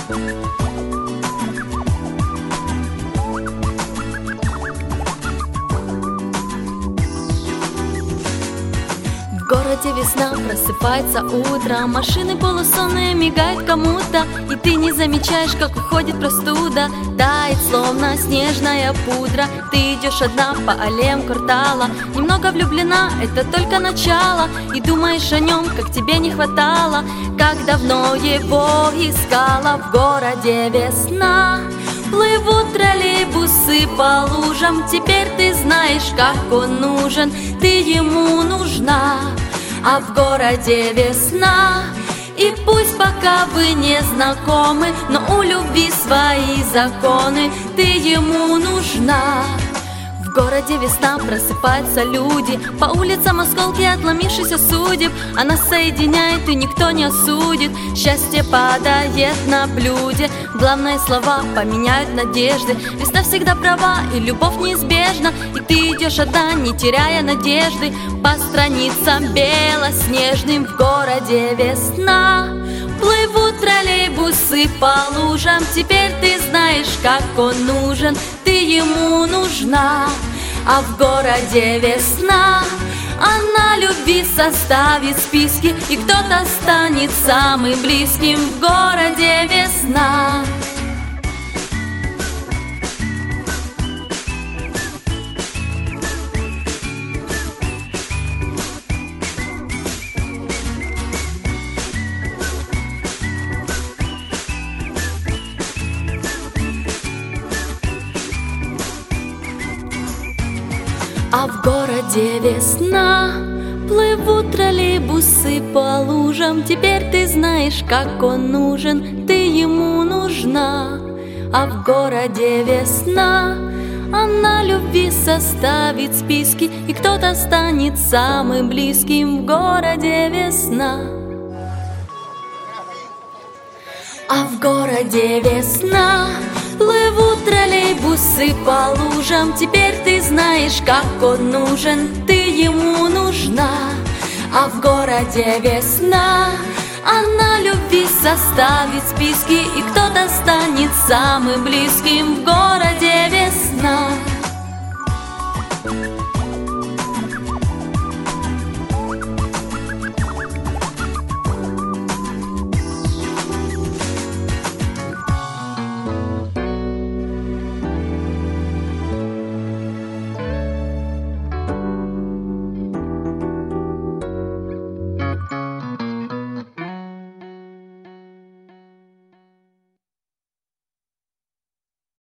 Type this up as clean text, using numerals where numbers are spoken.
В городе весна, просыпается утро, машины полусонные мигают кому-то, и ты не замечаешь, как уходит простуда. Тает, словно снежная пудра. Ты идешь одна по аллеям квартала, немного влюблена, это только начало, и думаешь о нем, как тебе не хватало, как давно его искала. В городе весна, плывут троллейбусы по лужам, теперь ты знаешь, как он нужен, ты ему нужна. А в городе весна, и пусть пока вы не знакомы, но у любви свои законы, ты ему нужна. В городе весна, просыпаются люди, по улицам осколки отломившихся судеб. Она соединяет, и никто не осудит, счастье падает на блюде. Главные слова поменяют надежды, весна всегда права, и любовь неизбежна. И ты идешь одна, не теряя надежды, по страницам белоснежным. В городе весна, плывут троллейбусы по лужам, теперь ты знаешь, как он нужен, ты ему нужна. А в городе весна, она любви составит списки, и кто-то станет самым близким. В городе весна. А в городе весна, плывут троллейбусы по лужам, теперь ты знаешь, как он нужен, ты ему нужна. А в городе весна, она любви составит списки, и кто-то станет самым близким. В городе весна. А в городе весна, плывут троллейбусы по лужам, теперь ты знаешь, как он нужен, ты ему нужна. А в городе весна, она любви составит списки, и кто-то станет самым близким. В городе весна.